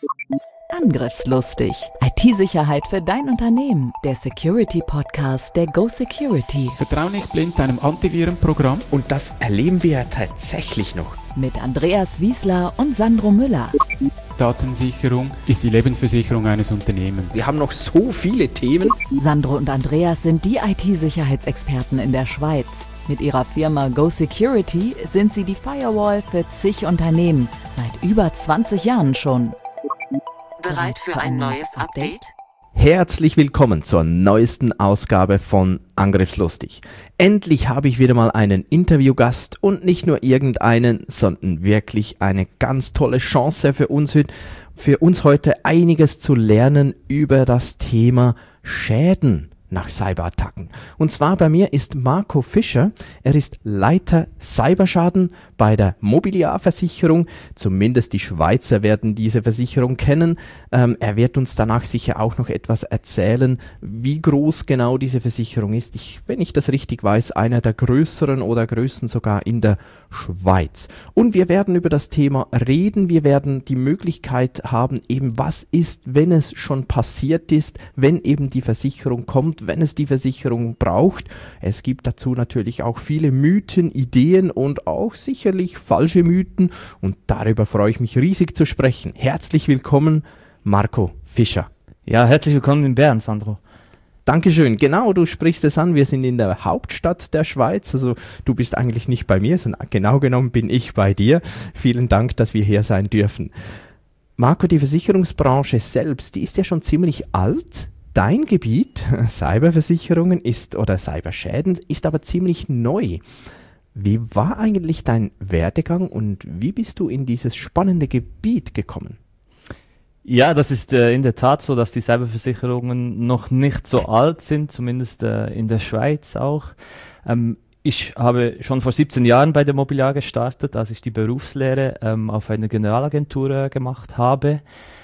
Angriffslustig. IT-Sicherheit für dein Unternehmen. Der Security-Podcast der Go Security. Vertrau nicht blind deinem Antivirenprogramm. Und das erleben wir ja tatsächlich noch. Mit Andreas Wiesler und Sandro Müller. Datensicherung ist die Lebensversicherung eines Unternehmens. Wir haben noch so viele Themen. Sandro und Andreas sind die IT-Sicherheitsexperten in der Schweiz. Mit ihrer Firma Go Security sind sie die Firewall für zig Unternehmen. Seit über 20 Jahren schon. Bereit für ein neues Update? Herzlich willkommen zur neuesten Ausgabe von Angriffslustig. Endlich habe ich wieder mal einen Interviewgast und nicht nur irgendeinen, sondern wirklich eine ganz tolle Chance für uns heute einiges zu lernen über das Thema Schäden nach Cyberattacken. Und zwar bei mir ist Marco Fischer. Er ist Leiter Cyberschaden bei der Mobiliarversicherung. Zumindest die Schweizer werden diese Versicherung kennen. Er wird uns danach sicher auch noch etwas erzählen, wie groß genau diese Versicherung ist. Wenn ich das richtig weiß, einer der größeren oder größten sogar in der Schweiz. Und wir werden über das Thema reden. Wir werden die Möglichkeit haben, eben was ist, wenn es schon passiert ist, wenn eben die Versicherung kommt, wenn es die Versicherung braucht. Es gibt dazu natürlich auch viele Mythen, Ideen und auch sicherlich falsche Mythen. Und darüber freue ich mich riesig zu sprechen. Herzlich willkommen, Marco Fischer. Ja, herzlich willkommen in Bern, Sandro. Dankeschön. Genau, du sprichst es an. Wir sind in der Hauptstadt der Schweiz. Also du bist eigentlich nicht bei mir, sondern genau genommen bin ich bei dir. Vielen Dank, dass wir hier sein dürfen. Marco, die Versicherungsbranche selbst, die ist ja schon ziemlich alt. Dein Gebiet, Cyberversicherungen oder Cyberschäden, ist aber ziemlich neu. Wie war eigentlich dein Werdegang und wie bist du in dieses spannende Gebiet gekommen? Ja, das ist in der Tat so, dass die Cyberversicherungen noch nicht so alt sind, zumindest in der Schweiz auch. Ich habe schon vor 17 Jahren bei der Mobiliar gestartet, als ich die Berufslehre auf einer Generalagentur gemacht habe.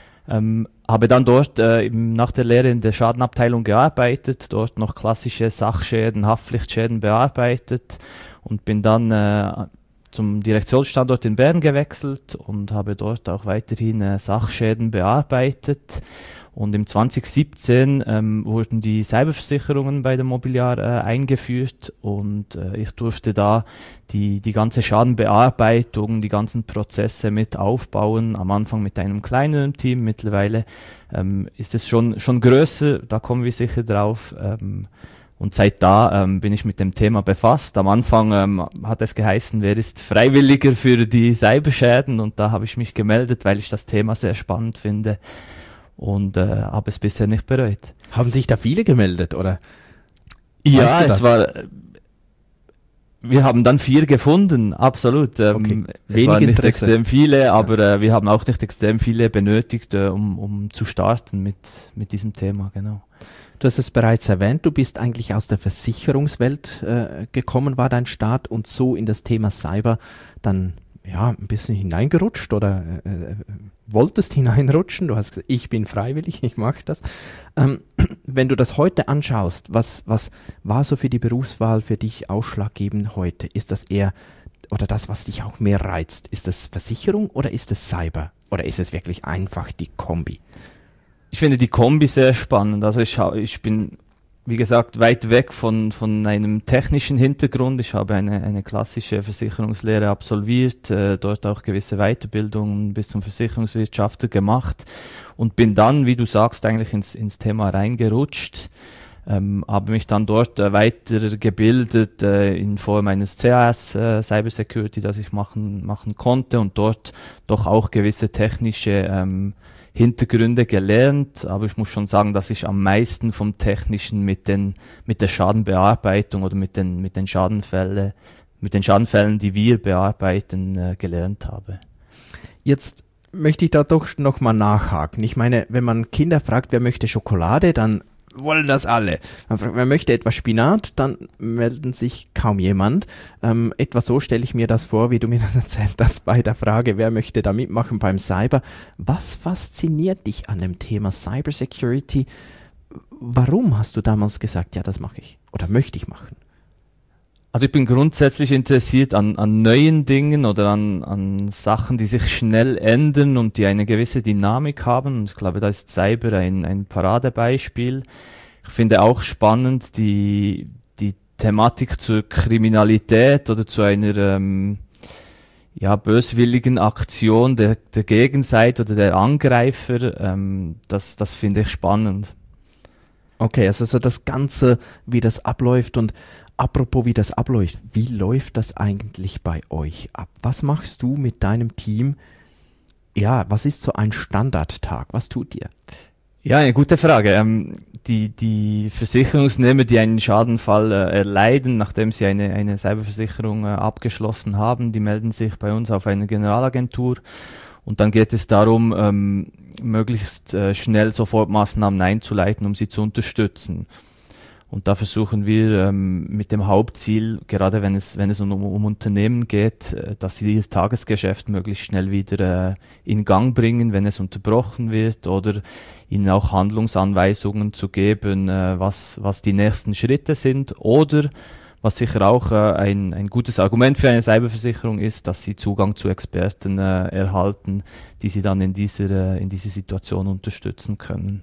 Habe dann dort nach der Lehre in der Schadenabteilung gearbeitet, dort noch klassische Sachschäden, Haftpflichtschäden bearbeitet und bin dann zum Direktionsstandort in Bern gewechselt und habe dort auch weiterhin Sachschäden bearbeitet. Und im 2017 wurden die Cyberversicherungen bei der Mobiliar eingeführt und ich durfte da die ganze Schadenbearbeitung, die ganzen Prozesse mit aufbauen. Am Anfang mit einem kleineren Team, mittlerweile ist es schon größer, da kommen wir sicher drauf. Und seit da bin ich mit dem Thema befasst. Am Anfang hat es geheißen, wer ist Freiwilliger für die Cyberschäden? Und da habe ich mich gemeldet, weil ich das Thema sehr spannend finde und habe es bisher nicht bereut. Haben sich da viele gemeldet, oder? Ja, wir haben dann 4 gefunden, absolut. Okay. Es waren nicht Interesse. extrem viele, aber wir haben auch nicht extrem viele benötigt, um zu starten mit diesem Thema, genau. Du hast es bereits erwähnt, du bist eigentlich aus der Versicherungswelt gekommen, war dein Start und so in das Thema Cyber dann ja ein bisschen hineingerutscht oder wolltest hineinrutschen. Du hast gesagt, ich bin freiwillig, ich mache das. Wenn du das heute anschaust, was war so für die Berufswahl für dich ausschlaggebend heute? Ist das eher, oder das, was dich auch mehr reizt, ist das Versicherung oder ist es Cyber? Oder ist es wirklich einfach die Kombi? Ich finde die Kombi sehr spannend. Also ich bin, wie gesagt, weit weg von einem technischen Hintergrund. Ich habe eine klassische Versicherungslehre absolviert, dort auch gewisse Weiterbildungen bis zum Versicherungswirtschafter gemacht und bin dann, wie du sagst, eigentlich ins Thema reingerutscht. Habe mich dann dort weitergebildet in Form eines CAS Cybersecurity, das ich machen konnte und dort doch auch gewisse technische Hintergründe gelernt, aber ich muss schon sagen, dass ich am meisten vom Technischen mit der Schadenbearbeitung oder mit den Schadenfällen, die wir bearbeiten, gelernt habe. Jetzt möchte ich da doch nochmal nachhaken. Ich meine, wenn man Kinder fragt, wer möchte Schokolade, dann wollen das alle. Man fragt, wer möchte etwas Spinat, dann melden sich kaum jemand. Etwa so stelle ich mir das vor, wie du mir das erzählt hast bei der Frage, wer möchte da mitmachen beim Cyber. Was fasziniert dich an dem Thema Cybersecurity? Warum hast du damals gesagt, ja, das mache ich oder möchte ich machen? Also ich bin grundsätzlich interessiert an neuen Dingen oder an Sachen, die sich schnell ändern und die eine gewisse Dynamik haben. Und ich glaube, da ist Cyber ein Paradebeispiel. Ich finde auch spannend die Thematik zur Kriminalität oder zu einer böswilligen Aktion der Gegenseite oder der Angreifer. Das finde ich spannend. Okay, also so das Ganze, wie das abläuft. Und apropos, wie das abläuft, wie läuft das eigentlich bei euch ab? Was machst du mit deinem Team? Ja, was ist so ein Standardtag? Was tut ihr? Ja, eine gute Frage. Die Versicherungsnehmer, die einen Schadenfall erleiden, nachdem sie eine Cyberversicherung abgeschlossen haben, die melden sich bei uns auf eine Generalagentur. Und dann geht es darum, möglichst schnell Sofortmaßnahmen einzuleiten, um sie zu unterstützen. Und da versuchen wir mit dem Hauptziel, gerade wenn es um Unternehmen geht, dass sie das Tagesgeschäft möglichst schnell wieder in Gang bringen, wenn es unterbrochen wird, oder ihnen auch Handlungsanweisungen zu geben, was die nächsten Schritte sind, oder was sicher auch ein gutes Argument für eine Cyberversicherung ist, dass sie Zugang zu Experten erhalten, die sie dann in dieser Situation unterstützen können.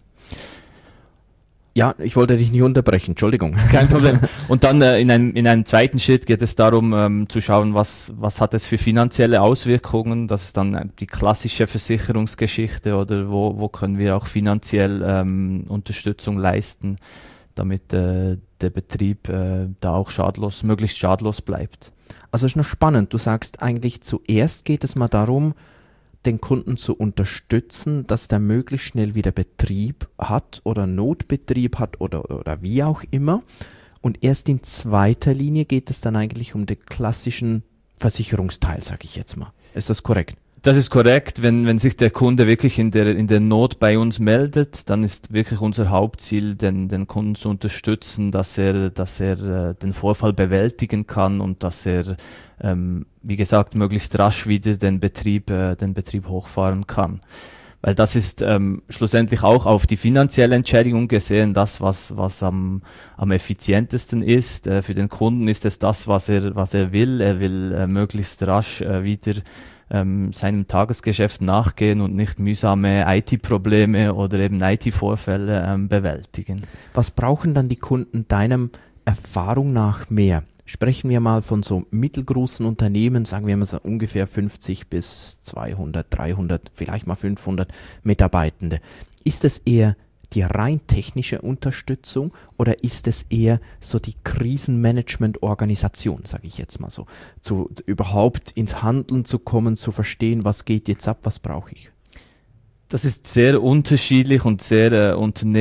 Ja, ich wollte dich nicht unterbrechen, Entschuldigung. Kein Problem. Und dann in einem zweiten Schritt geht es darum, zu schauen, was hat es für finanzielle Auswirkungen. Das ist dann die klassische Versicherungsgeschichte, oder wo können wir auch finanziell Unterstützung leisten, damit der Betrieb da auch möglichst schadlos bleibt. Also ist noch spannend, du sagst eigentlich, zuerst geht es mal darum, den Kunden zu unterstützen, dass der möglichst schnell wieder Betrieb hat oder Notbetrieb hat oder wie auch immer. Und erst in zweiter Linie geht es dann eigentlich um den klassischen Versicherungsteil, sage ich jetzt mal. Ist das korrekt? Das ist korrekt. Wenn sich der Kunde wirklich in der Not bei uns meldet, dann ist wirklich unser Hauptziel, den Kunden zu unterstützen, dass er den Vorfall bewältigen kann und dass er, wie gesagt, möglichst rasch wieder den Betrieb hochfahren kann. Weil das ist schlussendlich auch auf die finanzielle Entschädigung gesehen das, was am effizientesten ist. Für den Kunden ist es das, was er will. Er will möglichst rasch wieder seinem Tagesgeschäft nachgehen und nicht mühsame IT-Probleme oder eben IT-Vorfälle bewältigen. Was brauchen dann die Kunden deinem Erfahrung nach mehr? Sprechen wir mal von so mittelgroßen Unternehmen, sagen wir mal so ungefähr 50 bis 200, 300, vielleicht mal 500 Mitarbeitende. Ist es eher die rein technische Unterstützung oder ist es eher so die Krisenmanagement-Organisation, sage ich jetzt mal so, überhaupt ins Handeln zu kommen, zu verstehen, was geht jetzt ab, was brauche ich? Das ist sehr unterschiedlich und sehr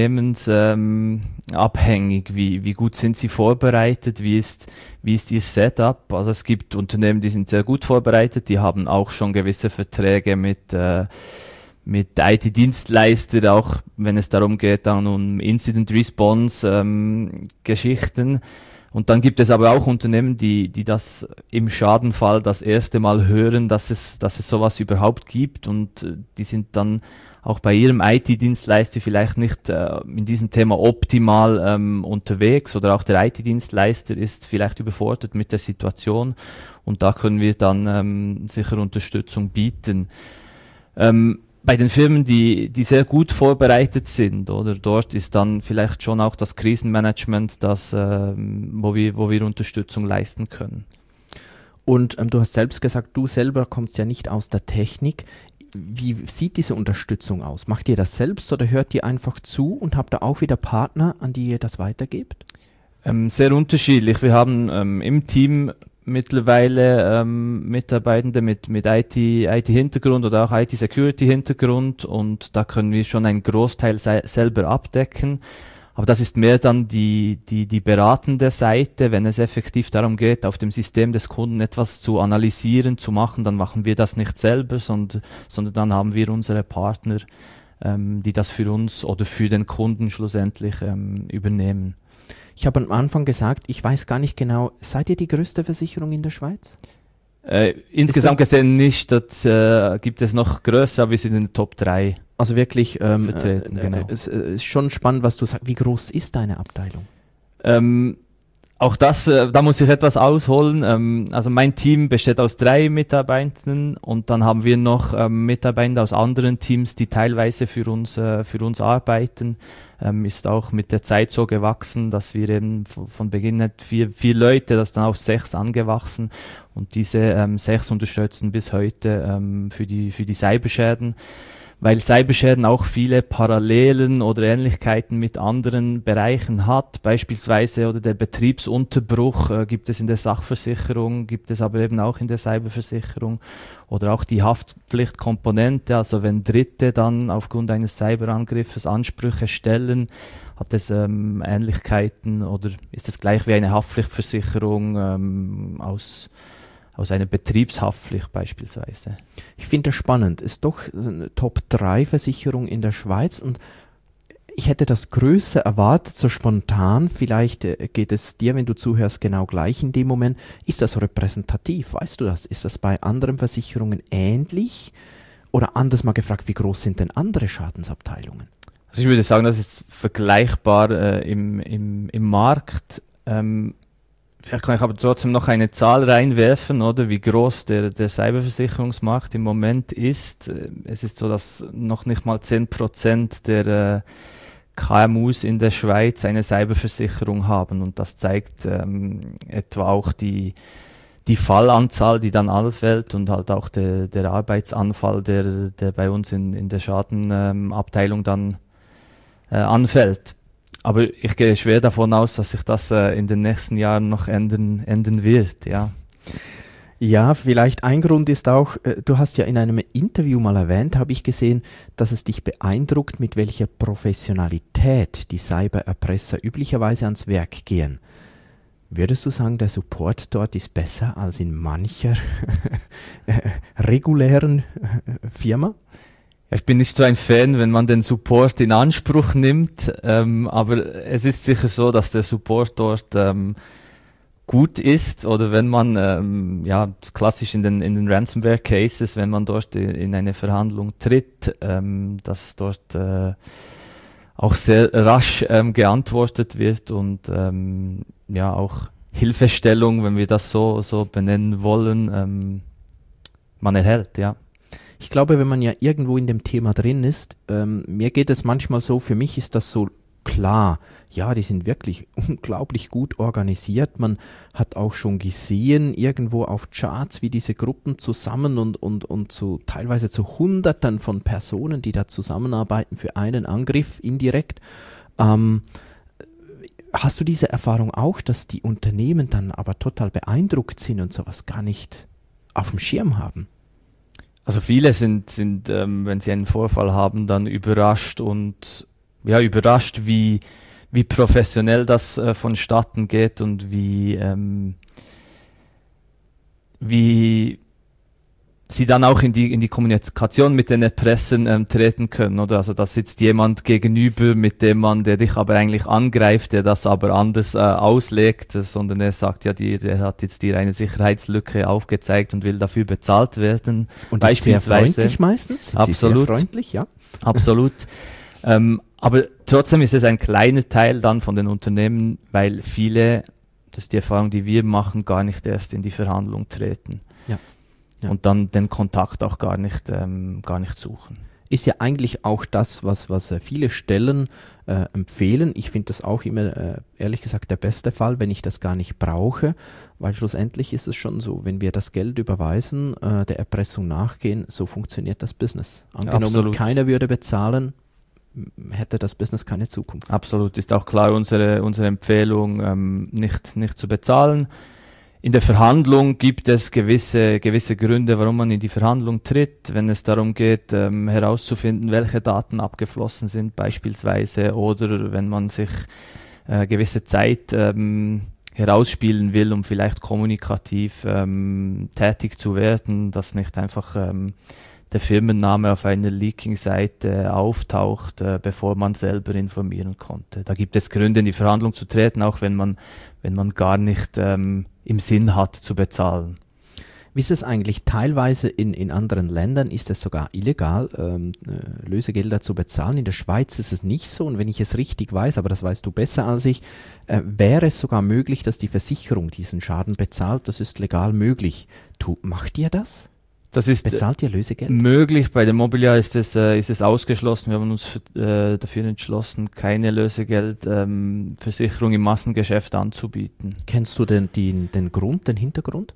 unternehmensabhängig. Wie gut sind sie vorbereitet? Wie ist ihr Setup? Also es gibt Unternehmen, die sind sehr gut vorbereitet, die haben auch schon gewisse Verträge mit IT-Dienstleister, auch wenn es darum geht, dann um Incident-Response-Geschichten. Und dann gibt es aber auch Unternehmen, die das im Schadenfall das erste Mal hören, dass es sowas überhaupt gibt, und die sind dann auch bei ihrem IT-Dienstleister vielleicht nicht in diesem Thema optimal unterwegs, oder auch der IT-Dienstleister ist vielleicht überfordert mit der Situation, und da können wir dann sicher Unterstützung bieten. Bei den Firmen, die sehr gut vorbereitet sind, oder dort ist dann vielleicht schon auch das Krisenmanagement das, wo wir Unterstützung leisten können. Und du hast selbst gesagt, du selber kommst ja nicht aus der Technik. Wie sieht diese Unterstützung aus? Macht ihr das selbst oder hört ihr einfach zu und habt da auch wieder Partner, an die ihr das weitergebt? Sehr unterschiedlich. Wir haben im Team mittlerweile Mitarbeitende mit IT-Hintergrund oder auch IT-Security-Hintergrund, und da können wir schon einen Großteil selber abdecken. Aber das ist mehr dann die beratende Seite. Wenn es effektiv darum geht, auf dem System des Kunden etwas zu analysieren, zu machen, dann machen wir das nicht selber, sondern dann haben wir unsere Partner, die das für uns oder für den Kunden schlussendlich übernehmen. Ich habe am Anfang gesagt, ich weiß gar nicht genau, seid ihr die größte Versicherung in der Schweiz? Insgesamt gesehen nicht, das gibt es noch größer, aber wir sind in den Top 3 also wirklich vertreten. Genau. Es ist schon spannend, was du sagst. Wie groß ist deine Abteilung? Auch das, da muss ich etwas ausholen. Also mein Team besteht aus 3 Mitarbeitern und dann haben wir noch Mitarbeiter aus anderen Teams, die teilweise für uns arbeiten. Ist auch mit der Zeit so gewachsen, dass wir eben von Beginn nicht 4 Leute, das ist dann auf 6 angewachsen und diese 6 unterstützen bis heute für die Cyberschäden. Weil Cyberschäden auch viele Parallelen oder Ähnlichkeiten mit anderen Bereichen hat, beispielsweise oder der Betriebsunterbruch gibt es in der Sachversicherung, gibt es aber eben auch in der Cyberversicherung oder auch die Haftpflichtkomponente, also wenn Dritte dann aufgrund eines Cyberangriffes Ansprüche stellen, hat es Ähnlichkeiten oder ist es gleich wie eine Haftpflichtversicherung aus einer Betriebshaftpflicht beispielsweise. Ich finde das spannend. Ist doch eine Top-3-Versicherung in der Schweiz und ich hätte das größer erwartet, so spontan. Vielleicht geht es dir, wenn du zuhörst, genau gleich in dem Moment. Ist das repräsentativ? Weißt du das? Ist das bei anderen Versicherungen ähnlich? Oder anders mal gefragt, wie groß sind denn andere Schadensabteilungen? Also ich würde sagen, das ist vergleichbar im Markt. Vielleicht kann ich aber trotzdem noch eine Zahl reinwerfen, oder wie groß der Cyberversicherungsmarkt im Moment ist. Es ist so, dass noch nicht mal 10% der KMUs in der Schweiz eine Cyberversicherung haben und das zeigt etwa auch die Fallanzahl, die dann anfällt und halt auch der Arbeitsanfall, der bei uns in der Schadenabteilung dann anfällt. Aber ich gehe schwer davon aus, dass sich das in den nächsten Jahren noch ändern wird, ja. Ja, vielleicht ein Grund ist auch, du hast ja in einem Interview mal erwähnt, habe ich gesehen, dass es dich beeindruckt, mit welcher Professionalität die Cybererpresser üblicherweise ans Werk gehen. Würdest du sagen, der Support dort ist besser als in mancher regulären Firma? Ich bin nicht so ein Fan, wenn man den Support in Anspruch nimmt, aber es ist sicher so, dass der Support dort gut ist oder wenn man, klassisch in den Ransomware-Cases, wenn man dort in eine Verhandlung tritt, dass dort auch sehr rasch geantwortet wird und auch Hilfestellung, wenn wir das so benennen wollen, man erhält, ja. Ich glaube, wenn man ja irgendwo in dem Thema drin ist, mir geht es manchmal so, für mich ist das so klar, ja, die sind wirklich unglaublich gut organisiert. Man hat auch schon gesehen, irgendwo auf Charts, wie diese Gruppen zusammen und teilweise zu Hunderten von Personen, die da zusammenarbeiten für einen Angriff indirekt. Hast du diese Erfahrung auch, dass die Unternehmen dann aber total beeindruckt sind und sowas gar nicht auf dem Schirm haben? Also viele sind wenn sie einen Vorfall haben, dann überrascht wie professionell das vonstatten geht und wie sie dann auch in die Kommunikation mit den Erpressern treten können, oder? Also da sitzt jemand gegenüber, der dich aber eigentlich angreift, der das aber anders auslegt, sondern er sagt, ja, der hat jetzt dir eine Sicherheitslücke aufgezeigt und will dafür bezahlt werden. Und beispielsweise sehr freundlich meistens? Sind absolut. Sie sehr freundlich, ja? Absolut. Aber trotzdem ist es ein kleiner Teil dann von den Unternehmen, weil viele, das ist die Erfahrung, die wir machen, gar nicht erst in die Verhandlung treten. Ja. Ja. Und dann den Kontakt auch gar nicht suchen. Ist ja eigentlich auch das, was viele Stellen empfehlen. Ich finde das auch immer, ehrlich gesagt, der beste Fall, wenn ich das gar nicht brauche, weil schlussendlich ist es schon so, wenn wir das Geld überweisen, der Erpressung nachgehen, so funktioniert das Business. Angenommen, absolut. Keiner würde bezahlen, hätte das Business keine Zukunft. Absolut, ist auch klar unsere Empfehlung, nicht zu bezahlen. In der Verhandlung gibt es gewisse Gründe, warum man in die Verhandlung tritt, wenn es darum geht, herauszufinden, welche Daten abgeflossen sind beispielsweise, oder wenn man sich gewisse Zeit herausspielen will, um vielleicht kommunikativ tätig zu werden, dass nicht einfach der Firmenname auf einer Leaking-Seite auftaucht, bevor man selber informieren konnte. Da gibt es Gründe, in die Verhandlung zu treten, auch wenn man gar nicht im Sinn hat zu bezahlen. Wie ist es eigentlich? Teilweise in anderen Ländern ist es sogar illegal, Lösegelder zu bezahlen. In der Schweiz ist es nicht so. Und wenn ich es richtig weiß, aber das weißt du besser als ich, wäre es sogar möglich, dass die Versicherung diesen Schaden bezahlt. Das ist legal möglich. Macht ihr das? Das ist Bezahlt ihr Lösegeld? möglich. Bei der Mobiliar ist es ausgeschlossen. Wir haben uns dafür entschlossen, keine Lösegeldversicherung im Massengeschäft anzubieten. Kennst du den Grund, den Hintergrund?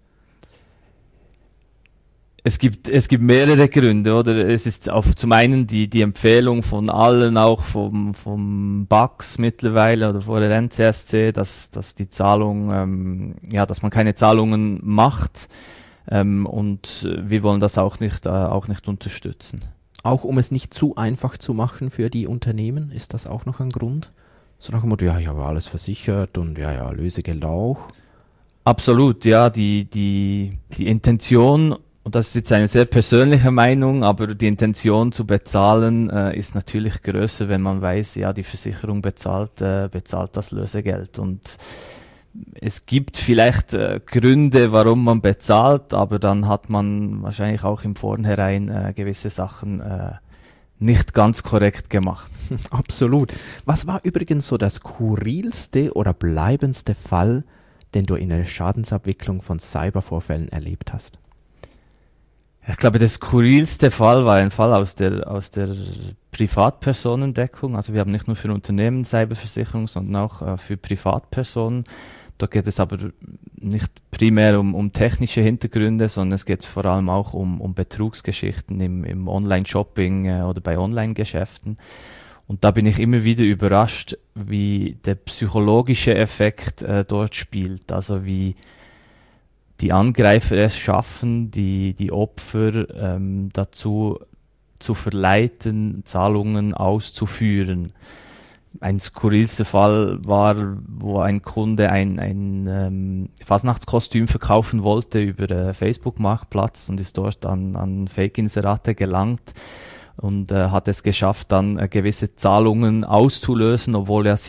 Es gibt mehrere Gründe, oder? Es ist zum einen die Empfehlung von allen, auch vom BAX mittlerweile oder vorher NCSC, dass die Zahlung, dass man keine Zahlungen macht. Und wir wollen das auch nicht unterstützen. Auch um es nicht zu einfach zu machen für die Unternehmen, ist das auch noch ein Grund? So nach dem Motto, ja, ich habe alles versichert und ja, Lösegeld auch. Absolut, ja, die Intention, und das ist jetzt eine sehr persönliche Meinung, aber die Intention zu bezahlen ist natürlich größer, wenn man weiß, ja, die Versicherung bezahlt das Lösegeld. Und es gibt vielleicht Gründe, warum man bezahlt, aber dann hat man wahrscheinlich auch im Vornherein gewisse Sachen nicht ganz korrekt gemacht. Absolut. Was war übrigens so das skurrilste oder bleibendste Fall, den du in der Schadensabwicklung von Cybervorfällen erlebt hast? Ich glaube, der skurrilste Fall war ein Fall aus der Privatpersonendeckung. Also wir haben nicht nur für Unternehmen Cyberversicherung, sondern auch für Privatpersonen. Dort geht es aber nicht primär um technische Hintergründe, sondern es geht vor allem auch um Betrugsgeschichten im Online-Shopping oder bei Online-Geschäften. Und da bin ich immer wieder überrascht, wie der psychologische Effekt dort spielt. Also wie die Angreifer es schaffen, die Opfer dazu zu verleiten, Zahlungen auszuführen. Ein skurrilster Fall war, wo ein Kunde ein Fasnachtskostüm verkaufen wollte über Facebook-Marktplatz und ist dort an Fake-Inserate gelangt und hat es geschafft, dann gewisse Zahlungen auszulösen, obwohl er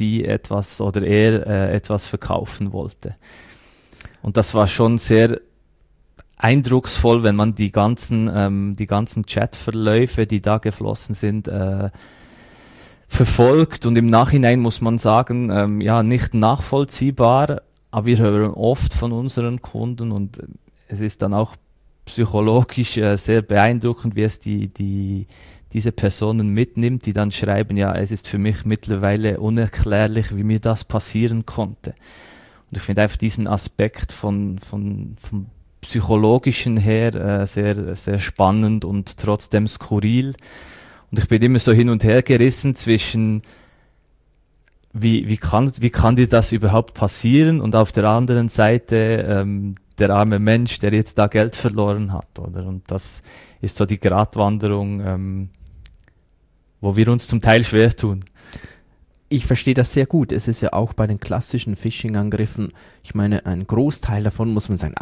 etwas verkaufen wollte. Und das war schon sehr eindrucksvoll, wenn man die ganzen Chatverläufe, die da geflossen sind, verfolgt. Und im Nachhinein muss man sagen, nicht nachvollziehbar, aber wir hören oft von unseren Kunden und es ist dann auch psychologisch sehr beeindruckend, wie es diese Personen mitnimmt, die dann schreiben, ja, es ist für mich mittlerweile unerklärlich, wie mir das passieren konnte. Und ich finde einfach diesen Aspekt vom psychologischen her sehr, sehr spannend und trotzdem skurril. Und ich bin immer so hin und her gerissen zwischen, wie kann dir das überhaupt passieren? Und auf der anderen Seite der arme Mensch, der jetzt da Geld verloren hat, oder? Und das ist so die Gratwanderung, wo wir uns zum Teil schwer tun. Ich verstehe das sehr gut. Es ist ja auch bei den klassischen Phishing-Angriffen, ich meine, ein Großteil davon muss man sagen,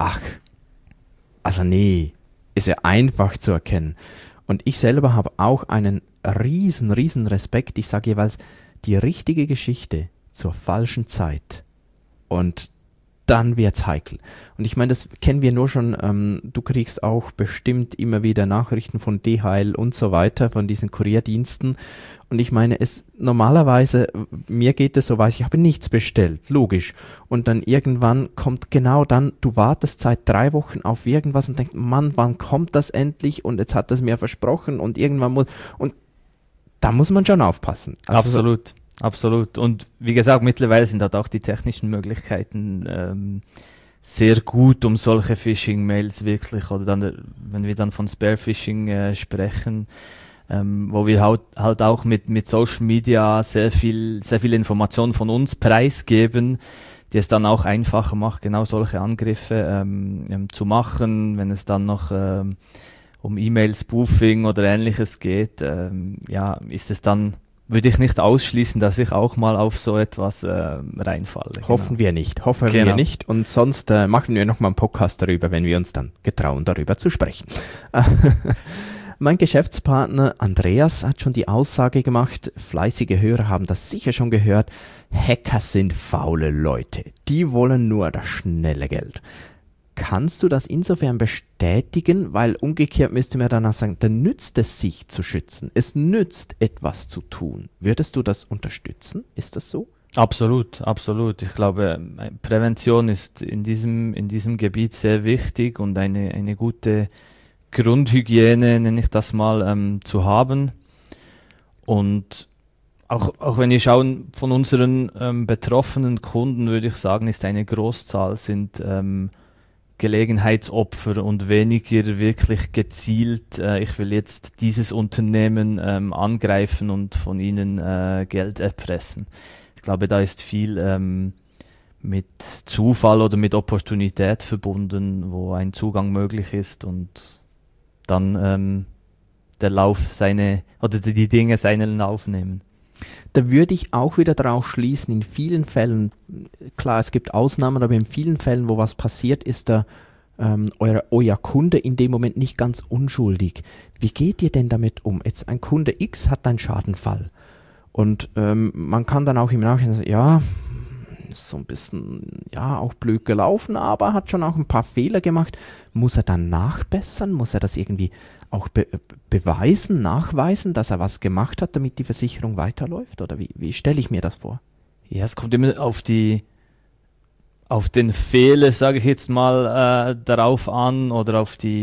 ist ja einfach zu erkennen. Und ich selber habe auch einen riesen Respekt. Ich sage jeweils, die richtige Geschichte zur falschen Zeit. Und dann wird's heikel. Und ich meine, das kennen wir nur schon, du kriegst auch bestimmt immer wieder Nachrichten von DHL und so weiter, von diesen Kurierdiensten. Und ich meine, normalerweise, mir geht es so, ich habe nichts bestellt, logisch. Und dann irgendwann kommt genau dann, du wartest seit 3 Wochen auf irgendwas und denkst, Mann, wann kommt das endlich? Und jetzt hat das mir versprochen und irgendwann und da muss man schon aufpassen. Also Absolut. Und wie gesagt, mittlerweile sind halt auch die technischen Möglichkeiten sehr gut, um solche Phishing-Mails wirklich, oder dann, wenn wir dann von Spearphishing sprechen, wo wir halt auch mit Social Media sehr viel Information von uns preisgeben, die es dann auch einfacher macht, genau solche Angriffe zu machen, wenn es dann noch um E-Mail-Spoofing oder Ähnliches geht, ist es dann, würde ich nicht ausschließen, dass ich auch mal auf so etwas reinfalle. Hoffen wir nicht. Und sonst machen wir nochmal einen Podcast darüber, wenn wir uns dann getrauen, darüber zu sprechen. Mein Geschäftspartner Andreas hat schon die Aussage gemacht, fleißige Hörer haben das sicher schon gehört, Hacker sind faule Leute. Die wollen nur das schnelle Geld. kannst du das insofern bestätigen, weil umgekehrt müsste man dann auch sagen, dann nützt es sich zu schützen. Es nützt etwas zu tun. Würdest du das unterstützen? Ist das so? Absolut, absolut. Ich glaube, Prävention ist in diesem Gebiet sehr wichtig und eine gute Grundhygiene, nenne ich das mal, zu haben. Und auch wenn wir schauen, von unseren betroffenen Kunden, würde ich sagen, ist eine Großzahl sind Gelegenheitsopfer und weniger wirklich gezielt, ich will jetzt dieses Unternehmen angreifen und von ihnen Geld erpressen. Ich glaube, da ist viel mit Zufall oder mit Opportunität verbunden, wo ein Zugang möglich ist und dann der Lauf die Dinge seinen Lauf nehmen. Da würde ich auch wieder drauf schließen, in vielen Fällen, klar, es gibt Ausnahmen, aber in vielen Fällen, wo was passiert, ist da euer Kunde in dem Moment nicht ganz unschuldig. Wie geht ihr denn damit um? Jetzt ein Kunde X hat einen Schadenfall und man kann dann auch im Nachhinein sagen, ja, ist so ein bisschen, ja, auch blöd gelaufen, aber hat schon auch ein paar Fehler gemacht. Muss er dann nachbessern? Muss er das irgendwie auch beweisen, nachweisen, dass er was gemacht hat, damit die Versicherung weiterläuft? Oder wie stelle ich mir das vor? Ja, es kommt immer auf den Fehler, sage ich jetzt mal, darauf an oder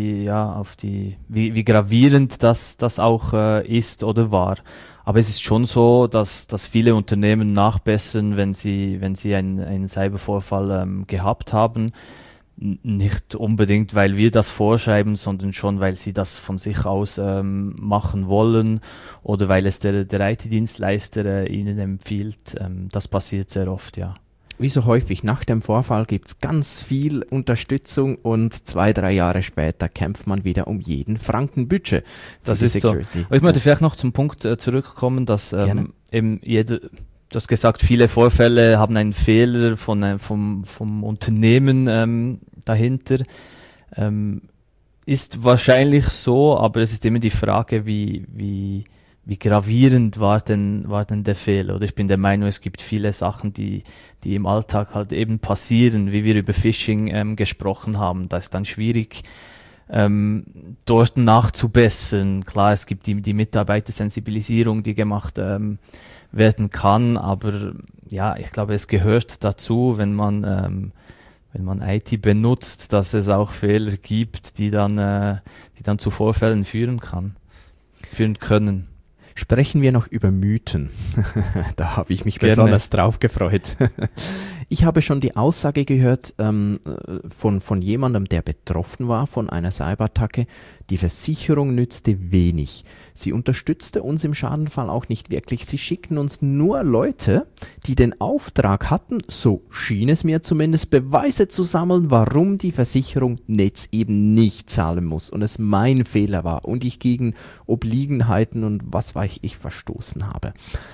wie gravierend das auch ist oder war. Aber es ist schon so, dass viele Unternehmen nachbessern, wenn sie einen Cybervorfall gehabt haben. Nicht unbedingt, weil wir das vorschreiben, sondern schon, weil sie das von sich aus machen wollen oder weil es der IT-Dienstleister ihnen empfiehlt. Das passiert sehr oft, ja. Wie so häufig, nach dem Vorfall gibt es ganz viel Unterstützung und 2-3 Jahre später kämpft man wieder um jeden Franken Budget. Das ist Security. So. Ich möchte vielleicht noch zum Punkt zurückkommen, dass eben du hast gesagt, viele Vorfälle haben einen Fehler vom Unternehmen dahinter. Ist wahrscheinlich so, aber es ist immer die Frage, wie gravierend war denn der Fehler? Oder ich bin der Meinung, es gibt viele Sachen, die im Alltag halt eben passieren, wie wir über Phishing gesprochen haben. Da ist dann schwierig, dort nachzubessern. Klar, es gibt die Mitarbeitersensibilisierung, die gemacht werden kann, aber ja, ich glaube, es gehört dazu, wenn man IT benutzt, dass es auch Fehler gibt, die dann zu Vorfällen führen können. Sprechen wir noch über Mythen. Da habe ich mich besonders drauf gefreut. Ich habe schon die Aussage gehört von jemandem, der betroffen war von einer Cyberattacke. Die Versicherung nützte wenig. Sie unterstützte uns im Schadenfall auch nicht wirklich. Sie schickten uns nur Leute, die den Auftrag hatten, so schien es mir zumindest, Beweise zu sammeln, warum die Versicherung jetzt eben nicht zahlen muss und es mein Fehler war und ich gegen Obliegenheiten und was weiß ich verstoßen habe.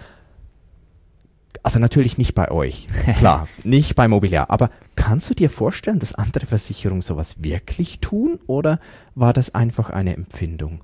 Also natürlich nicht bei euch, klar, nicht bei Mobiliar, aber kannst du dir vorstellen, dass andere Versicherungen sowas wirklich tun oder war das einfach eine Empfindung?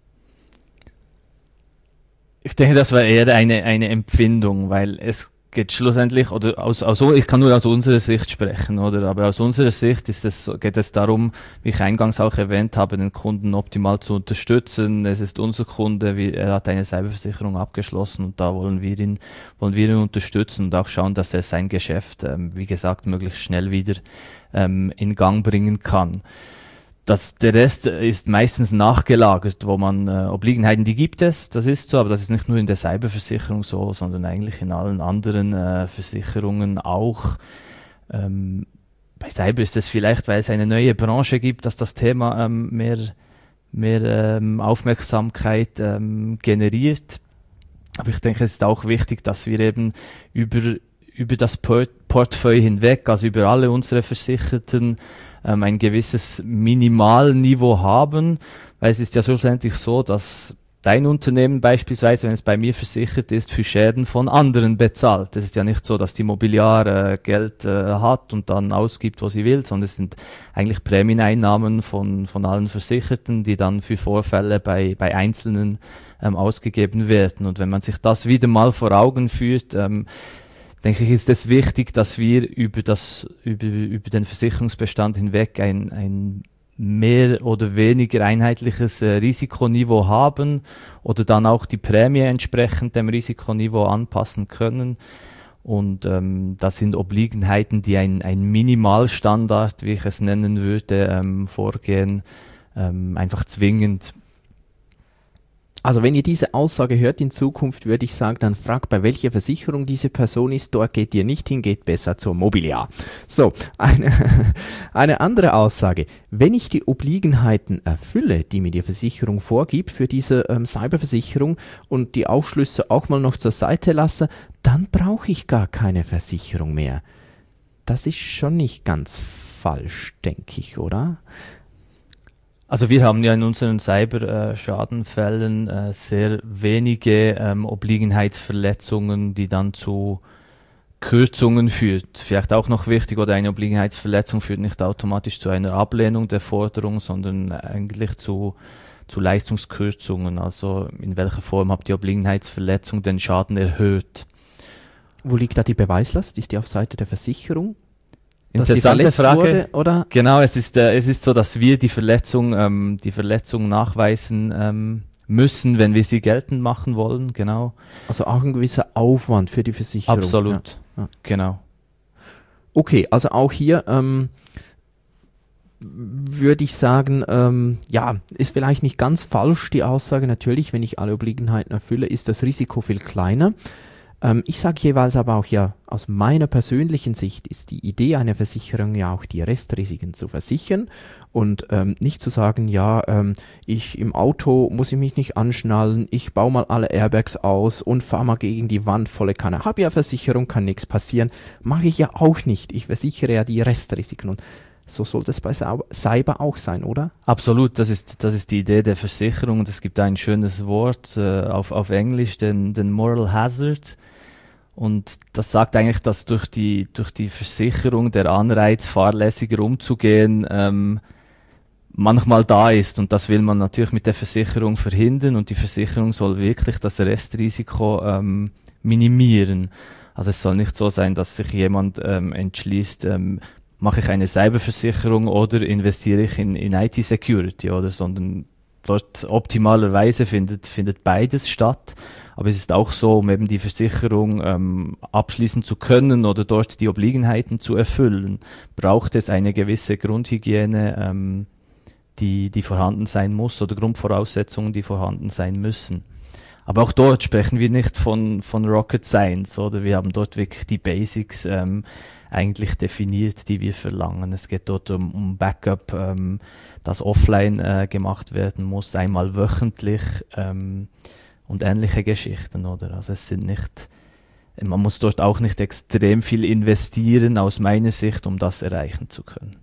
Ich denke, das war eher eine Empfindung, weil es geht schlussendlich, oder ich kann nur aus unserer Sicht sprechen, oder? Aber aus unserer Sicht geht es darum, wie ich eingangs auch erwähnt habe, den Kunden optimal zu unterstützen. Es ist unser Kunde, er hat eine Cyberversicherung abgeschlossen und da wollen wir ihn unterstützen und auch schauen, dass er sein Geschäft, wie gesagt, möglichst schnell wieder in Gang bringen kann. Der Rest ist meistens nachgelagert, wo man Obliegenheiten, die gibt es, das ist so, aber das ist nicht nur in der Cyberversicherung so, sondern eigentlich in allen anderen Versicherungen auch. Bei Cyber ist es vielleicht, weil es eine neue Branche gibt, dass das Thema mehr Aufmerksamkeit generiert. Aber ich denke, es ist auch wichtig, dass wir eben über das Portfolio hinweg, also über alle unsere Versicherten, ein gewisses Minimalniveau haben, weil es ist ja schlussendlich so, dass dein Unternehmen beispielsweise, wenn es bei mir versichert ist, für Schäden von anderen bezahlt. Es ist ja nicht so, dass die Mobiliar Geld hat und dann ausgibt, wo sie will, sondern es sind eigentlich Prämieneinnahmen von allen Versicherten, die dann für Vorfälle bei Einzelnen ausgegeben werden. Und wenn man sich das wieder mal vor Augen führt, denke ich, ist es wichtig, dass wir über den Versicherungsbestand hinweg ein mehr oder weniger einheitliches Risikoniveau haben oder dann auch die Prämie entsprechend dem Risikoniveau anpassen können. Und das sind Obliegenheiten, die ein Minimalstandard, wie ich es nennen würde, vorgehen, einfach zwingend. Also wenn ihr diese Aussage hört in Zukunft, würde ich sagen, dann fragt, bei welcher Versicherung diese Person ist. Dort geht ihr nicht hin, geht besser zur Mobiliar. So, eine andere Aussage. Wenn ich die Obliegenheiten erfülle, die mir die Versicherung vorgibt für diese Cyberversicherung und die Aufschlüsse auch mal noch zur Seite lasse, dann brauche ich gar keine Versicherung mehr. Das ist schon nicht ganz falsch, denke ich, oder? Also wir haben ja in unseren Cyberschadenfällen sehr wenige Obliegenheitsverletzungen, die dann zu Kürzungen führt. Vielleicht auch noch wichtig, oder eine Obliegenheitsverletzung führt nicht automatisch zu einer Ablehnung der Forderung, sondern eigentlich zu Leistungskürzungen. Also in welcher Form hat die Obliegenheitsverletzung den Schaden erhöht? Wo liegt da die Beweislast? Ist die auf Seite der Versicherung? Interessante Frage. Wurde, oder? Genau, es ist so, dass wir die Verletzung nachweisen müssen, wenn wir sie geltend machen wollen, genau. Also auch ein gewisser Aufwand für die Versicherung. Absolut, ja. Genau. Okay, also auch hier würde ich sagen, ist vielleicht nicht ganz falsch die Aussage. Natürlich, wenn ich alle Obliegenheiten erfülle, ist das Risiko viel kleiner. Ich sage jeweils aber auch, ja, aus meiner persönlichen Sicht ist die Idee einer Versicherung ja auch, die Restrisiken zu versichern und nicht zu sagen, ich im Auto muss ich mich nicht anschnallen, ich baue mal alle Airbags aus und fahre mal gegen die Wand volle Kanne. Habe ja Versicherung, kann nichts passieren. Mache ich ja auch nicht. Ich versichere ja die Restrisiken und so sollte es bei Cyber auch sein, oder? Absolut, das ist die Idee der Versicherung und es gibt ein schönes Wort auf Englisch, den Moral Hazard. Und das sagt eigentlich, dass durch die Versicherung der Anreiz, fahrlässiger umzugehen, manchmal da ist. Und das will man natürlich mit der Versicherung verhindern und die Versicherung soll wirklich das Restrisiko minimieren. Also es soll nicht so sein, dass sich jemand entschließt, mache ich eine Cyberversicherung oder investiere ich in IT-Security, oder, sondern dort optimalerweise findet beides statt. Aber es ist auch so, um eben die Versicherung abschließen zu können oder dort die Obliegenheiten zu erfüllen, braucht es eine gewisse Grundhygiene, die vorhanden sein muss, oder Grundvoraussetzungen, die vorhanden sein müssen. Aber auch dort sprechen wir nicht von Rocket Science, oder? Wir haben dort wirklich die Basics eigentlich definiert, die wir verlangen. Es geht dort um Backup, das offline gemacht werden muss, einmal wöchentlich und ähnliche Geschichten, oder? Also es sind nicht, man muss dort auch nicht extrem viel investieren, aus meiner Sicht, um das erreichen zu können.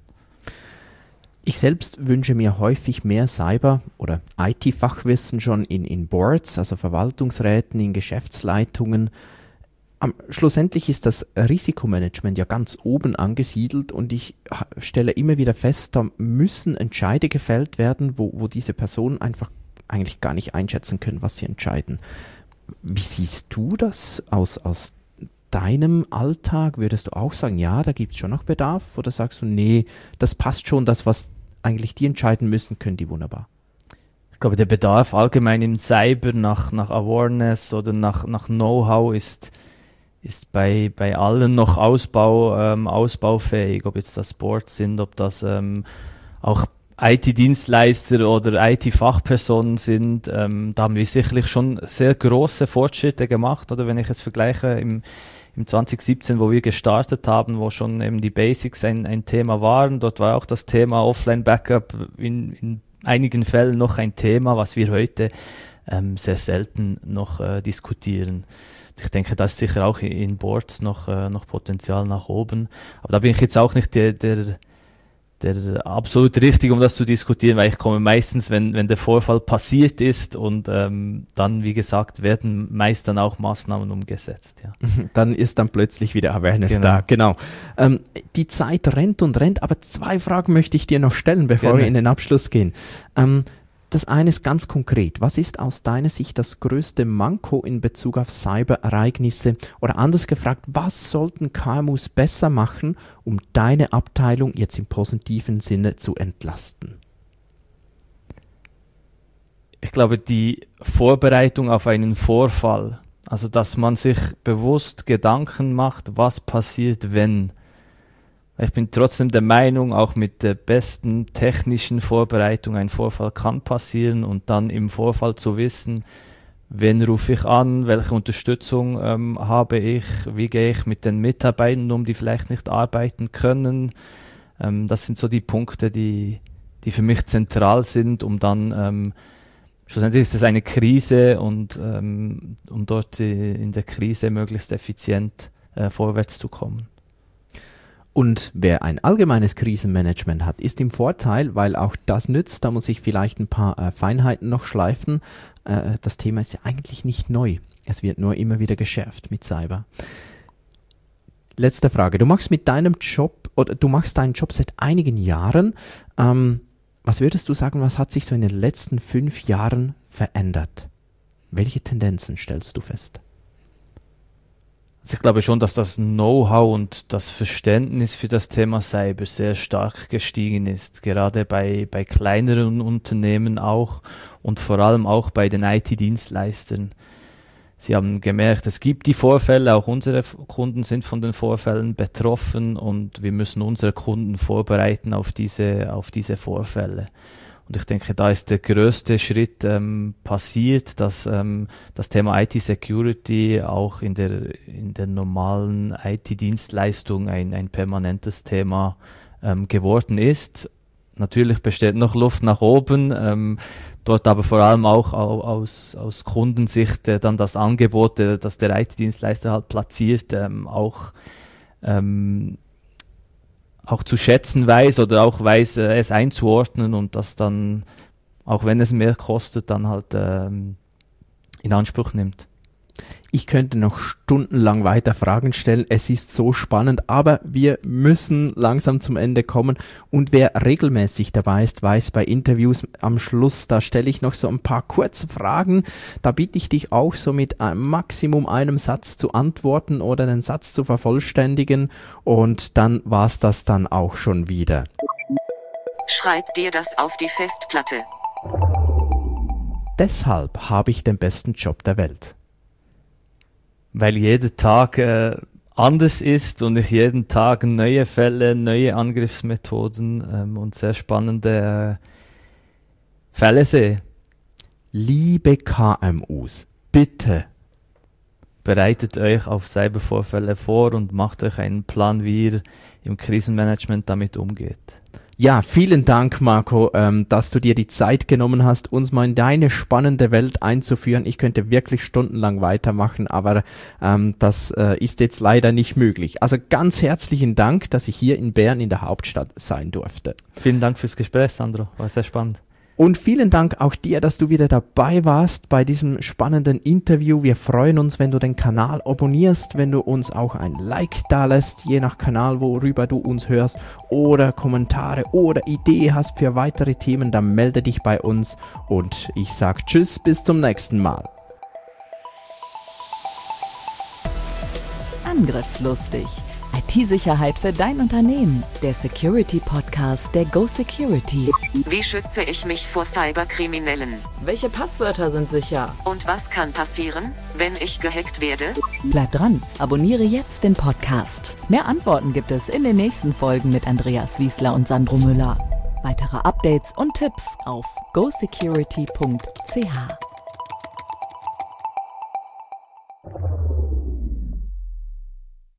Ich selbst wünsche mir häufig mehr Cyber- oder IT-Fachwissen schon in Boards, also Verwaltungsräten, in Geschäftsleitungen. Schlussendlich ist das Risikomanagement ja ganz oben angesiedelt und ich stelle immer wieder fest, da müssen Entscheide gefällt werden, wo diese Personen einfach eigentlich gar nicht einschätzen können, was sie entscheiden. Wie siehst du das aus deinem Alltag? Würdest du auch sagen, ja, da gibt es schon noch Bedarf? Oder sagst du, nee, das passt schon, das, was eigentlich die entscheiden müssen, können die wunderbar? Ich glaube, der Bedarf allgemein im Cyber nach Awareness oder nach Know-how ist bei allen noch ausbaufähig, ob jetzt das Boards sind, ob das auch IT-Dienstleister oder IT-Fachpersonen sind. Da haben wir sicherlich schon sehr große Fortschritte gemacht, oder wenn ich es vergleiche im 2017, wo wir gestartet haben, wo schon eben die Basics ein Thema waren. Dort war auch das Thema Offline-Backup in einigen Fällen noch ein Thema, was wir heute sehr selten noch diskutieren. Ich denke, da ist sicher auch in Boards noch Potenzial nach oben. Aber da bin ich jetzt auch nicht der absolut richtig, um das zu diskutieren, weil ich komme meistens, wenn der Vorfall passiert ist und dann, wie gesagt, werden meist dann auch Maßnahmen umgesetzt. Ja. Dann ist dann plötzlich wieder Awareness da. Genau. Die Zeit rennt und rennt, aber 2 Fragen möchte ich dir noch stellen, bevor wir in den Abschluss gehen. Das eine ist ganz konkret. Was ist aus deiner Sicht das größte Manko in Bezug auf Cyberereignisse? Oder anders gefragt, was sollten KMUs besser machen, um deine Abteilung jetzt im positiven Sinne zu entlasten? Ich glaube, die Vorbereitung auf einen Vorfall, also dass man sich bewusst Gedanken macht, was passiert, wenn. Ich bin trotzdem der Meinung, auch mit der besten technischen Vorbereitung ein Vorfall kann passieren und dann im Vorfall zu wissen, wen rufe ich an, welche Unterstützung habe ich, wie gehe ich mit den Mitarbeitern um, die vielleicht nicht arbeiten können. Das sind so die Punkte, die für mich zentral sind, um dann schlussendlich ist es eine Krise und um dort in der Krise möglichst effizient vorwärts zu kommen. Und wer ein allgemeines Krisenmanagement hat, ist im Vorteil, weil auch das nützt. Da muss ich vielleicht ein paar Feinheiten noch schleifen. Das Thema ist ja eigentlich nicht neu. Es wird nur immer wieder geschärft mit Cyber. Letzte Frage. Du machst deinen Job seit einigen Jahren. Was würdest du sagen, was hat sich so in den letzten 5 Jahren verändert? Welche Tendenzen stellst du fest? Also ich glaube schon, dass das Know-how und das Verständnis für das Thema Cyber sehr stark gestiegen ist, gerade bei kleineren Unternehmen auch und vor allem auch bei den IT-Dienstleistern. Sie haben gemerkt, es gibt die Vorfälle, auch unsere Kunden sind von den Vorfällen betroffen und wir müssen unsere Kunden vorbereiten auf diese Vorfälle. Und ich denke, da ist der größte Schritt passiert, dass das Thema IT-Security auch in der normalen IT-Dienstleistung ein permanentes Thema geworden ist. Natürlich besteht noch Luft nach oben, dort aber vor allem auch aus Kundensicht dann das Angebot, das der IT-Dienstleister halt platziert, auch zu schätzen weiß oder auch weiß, es einzuordnen und das dann, auch wenn es mehr kostet, dann halt in Anspruch nimmt. Ich könnte noch stundenlang weiter Fragen stellen. Es ist so spannend, aber wir müssen langsam zum Ende kommen. Und wer regelmäßig dabei ist, weiß bei Interviews am Schluss, da stelle ich noch so ein paar kurze Fragen. Da bitte ich dich auch so mit Maximum einem Satz zu antworten oder den Satz zu vervollständigen. Und dann war es das dann auch schon wieder. Schreib dir das auf die Festplatte. Deshalb habe ich den besten Job der Welt. Weil jeder Tag anders ist und ich jeden Tag neue Fälle, neue Angriffsmethoden und sehr spannende Fälle sehe. Liebe KMUs, bitte bereitet euch auf Cybervorfälle vor und macht euch einen Plan, wie ihr im Krisenmanagement damit umgeht. Ja, vielen Dank, Marco, dass du dir die Zeit genommen hast, uns mal in deine spannende Welt einzuführen. Ich könnte wirklich stundenlang weitermachen, aber das ist jetzt leider nicht möglich. Also ganz herzlichen Dank, dass ich hier in Bern in der Hauptstadt sein durfte. Vielen Dank fürs Gespräch, Sandro. War sehr spannend. Und vielen Dank auch dir, dass du wieder dabei warst bei diesem spannenden Interview. Wir freuen uns, wenn du den Kanal abonnierst, wenn du uns auch ein Like dalässt, je nach Kanal, worüber du uns hörst, oder Kommentare oder Idee hast für weitere Themen, dann melde dich bei uns und ich sag Tschüss, bis zum nächsten Mal. Angriffslustig. IT-Sicherheit für dein Unternehmen. Der Security-Podcast der Go Security. Wie schütze ich mich vor Cyberkriminellen? Welche Passwörter sind sicher? Und was kann passieren, wenn ich gehackt werde? Bleib dran, abonniere jetzt den Podcast. Mehr Antworten gibt es in den nächsten Folgen mit Andreas Wiesler und Sandro Müller. Weitere Updates und Tipps auf gosecurity.ch.